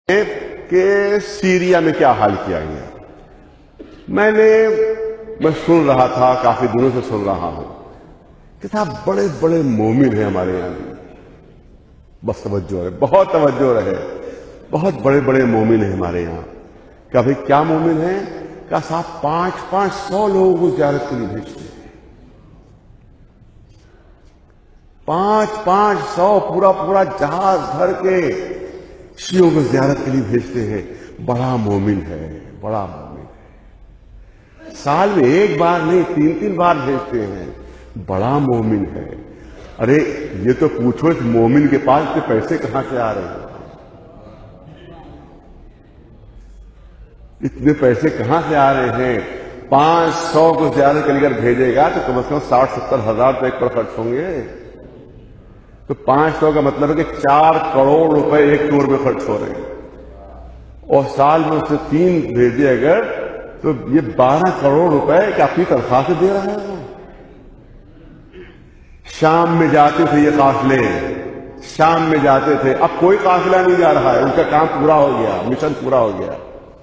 کہ سیریا میں کیا حال کیا گیا۔ میں سن رہا تھا، کافی دنوں سے سن رہا ہوں کہ صاحب بڑے بڑے مومن ہیں ہمارے یہاں بھی، بس توجہ ہے، بہت توجہ رہے، بہت بڑے بڑے مومن ہیں ہمارے یہاں۔ کہ بھئی کیا مومن ہیں؟ کہ صاحب 500 لوگوں کو زیارت کے لیے بھیجتے ہیں، 500 پورا جہاز بھر کے شیعوں کو زیارت کے لیے بھیجتے ہیں۔ بڑا مومن ہے، بڑا مومن ہے، سال میں ایک بار نہیں 3 بار بھیجتے ہیں، بڑا مومن ہے۔ ارے یہ تو پوچھو اس مومن کے پاس کے پیسے کہاں سے آ رہے ہیں؟ اتنے پیسے کہاں سے آ رہے ہیں؟ 500 کو زیارت کے لیے اگر بھیجے گا تو کم از کم 60-70 ہزار روپے ایک پر خرچ ہوں گے۔ تو 500 کا مطلب ہے کہ 4 کروڑ روپے ایک ٹور میں خرچ ہو رہے ہیں، اور سال میں اس سے 3 بھیجے اگر تو یہ 12 کروڑ روپے کیا اپنی تنخواہ سے دے رہا ہے؟ شام میں جاتے تھے یہ قافلے، شام میں جاتے تھے، اب کوئی قافلہ نہیں جا رہا ہے، ان کا کام پورا ہو گیا، مشن پورا ہو گیا۔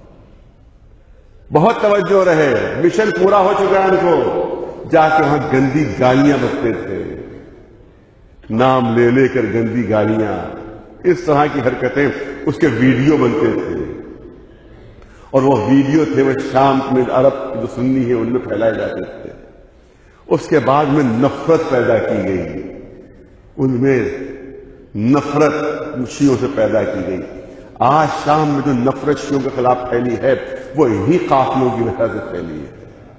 بہت توجہ رہے، مشن پورا ہو چکا ہے ان کو۔ جا کے وہاں گندی گالیاں بکتے تھے، نام لے لے کر گندی گالیاں، اس طرح کی حرکتیں، اس کے ویڈیو بنتے تھے، اور وہ ویڈیو تھے وہ شام میں عرب جو سنی ہے ان میں پھیلائے جاتے تھے۔ اس کے بعد میں نفرت پیدا کی گئی، ان میں نفرت شیعوں سے پیدا کی گئی۔ آج شام میں جو نفرت شیعوں کے خلاف پھیلی ہے وہ انہی قافلوں کی وجہ سے پھیلی ہے،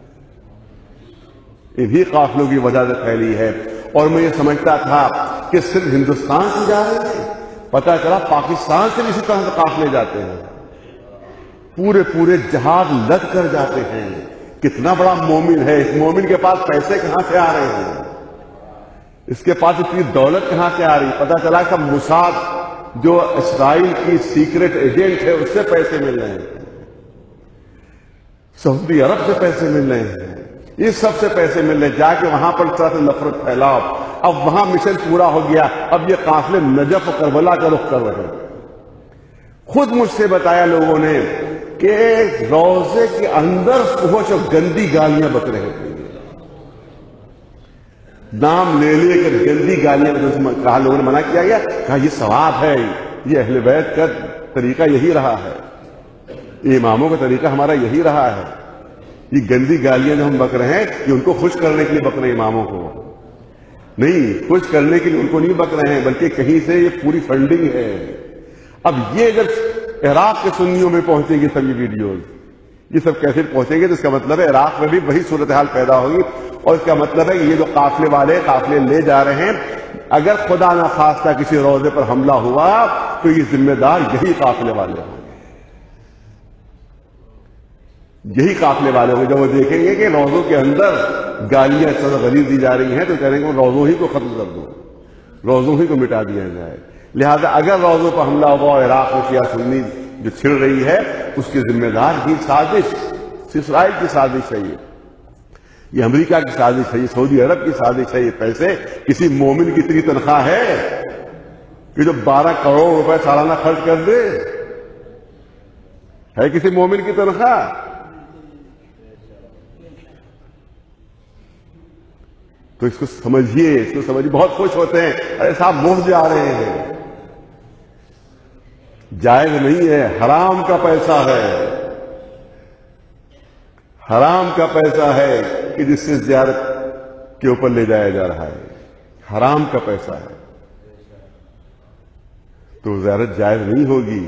انہی قافلوں کی وجہ سے پھیلی ہے۔ اور میں یہ سمجھتا تھا کہ صرف ہندوستان سے جا رہے تھے، پتہ چلا پاکستان سے بھی اسی طرح سے قافلے جاتے ہیں، پورے جہاز لد کر جاتے ہیں۔ کتنا بڑا مومن ہے، اس مومن کے پاس پیسے کہاں سے آ رہے ہیں؟ اس کے پاس اتنی دولت کہاں سے آ رہی؟ پتہ چلا کہ موساد جو اسرائیل کی سیکرٹ ایجنٹ ہے اس سے پیسے مل رہے ہیں، سعودی عرب سے پیسے مل رہے ہیں، اس سب سے پیسے مل رہے ہیں۔ جا کے وہاں پر اس طرح سے نفرت پھیلاؤ۔ اب وہاں مشن پورا ہو گیا، اب یہ قافلے نجف و کربلا کا رخ کر رہے ہیں۔ خود مجھ سے بتایا لوگوں نے کہ روضے کے اندر پہنچ اور گندی گالیاں بک رہے تھے، نام لے لے کر گندی گالیاں، کہا لوگوں نے منع کیا گیا، کہا یہ ثواب ہے، یہ اہل بیت کا طریقہ یہی رہا ہے، اماموں کا طریقہ ہمارا یہی رہا ہے۔ یہ گندی گالیاں جو ہم بک رہے ہیں یہ ان کو خوش کرنے کے لیے بک رہے ہیں، اماموں کو نہیں، خوش کرنے کے لیے ان کو نہیں بک رہے ہیں، بلکہ کہیں سے یہ پوری فنڈنگ ہے۔ اب یہ اگر عراق کے سنیوں میں پہنچیں گے سب یہ ویڈیوز، یہ سب کیسے پہنچیں گے، تو اس کا مطلب ہے عراق میں بھی وہی صورتحال پیدا ہوگی، اور اس کا مطلب ہے کہ یہ جو قافلے والے قافلے لے جا رہے ہیں، اگر خدا نخواستہ کسی روضے پر حملہ ہوا تو یہ ذمہ دار یہی قافلے والے ہوں گے، یہی قافلے والے ہوں گے۔ جب وہ دیکھیں گے کہ روضوں کے اندر گالیاں غلیظ دی جا رہی ہیں تو کہیں گے روضوں ہی کو ختم کر دو، روضوں ہی کو مٹا دیا جائے۔ لہذا اگر روضوں پر حملہ ہوا اور عراق میں شیعہ سنی جو چھڑ رہی ہے اس کے ذمہ دار یہ سازش، اسرائیل کی سازش ہے، یہ امریکہ کی سازش ہے، یہ سعودی عرب کی سازش ہے۔ یہ پیسے کسی مومن کی اتنی تنخواہ ہے کہ جو 12 کروڑ روپے سالانہ خرچ کر دے؟ ہے کسی مومن کی تنخواہ؟ تو اس کو سمجھیے، اس کو سمجھیے۔ بہت خوش ہوتے ہیں، ارے صاحب مفت جا رہے ہیں، جائز نہیں ہے، حرام کا پیسہ ہے، حرام کا پیسہ ہے کہ جس سے زیارت کے اوپر لے جایا جا رہا ہے، حرام کا پیسہ ہے، تو زیارت جائز نہیں ہوگی۔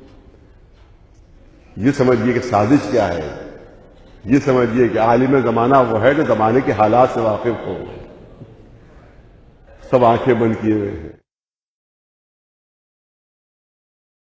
یہ سمجھیے کہ سازش کیا ہے، یہ سمجھیے کہ عالم زمانہ وہ ہے جو زمانے کے حالات سے واقف ہو، سب آنکھیں بند کیے ہوئے ہیں۔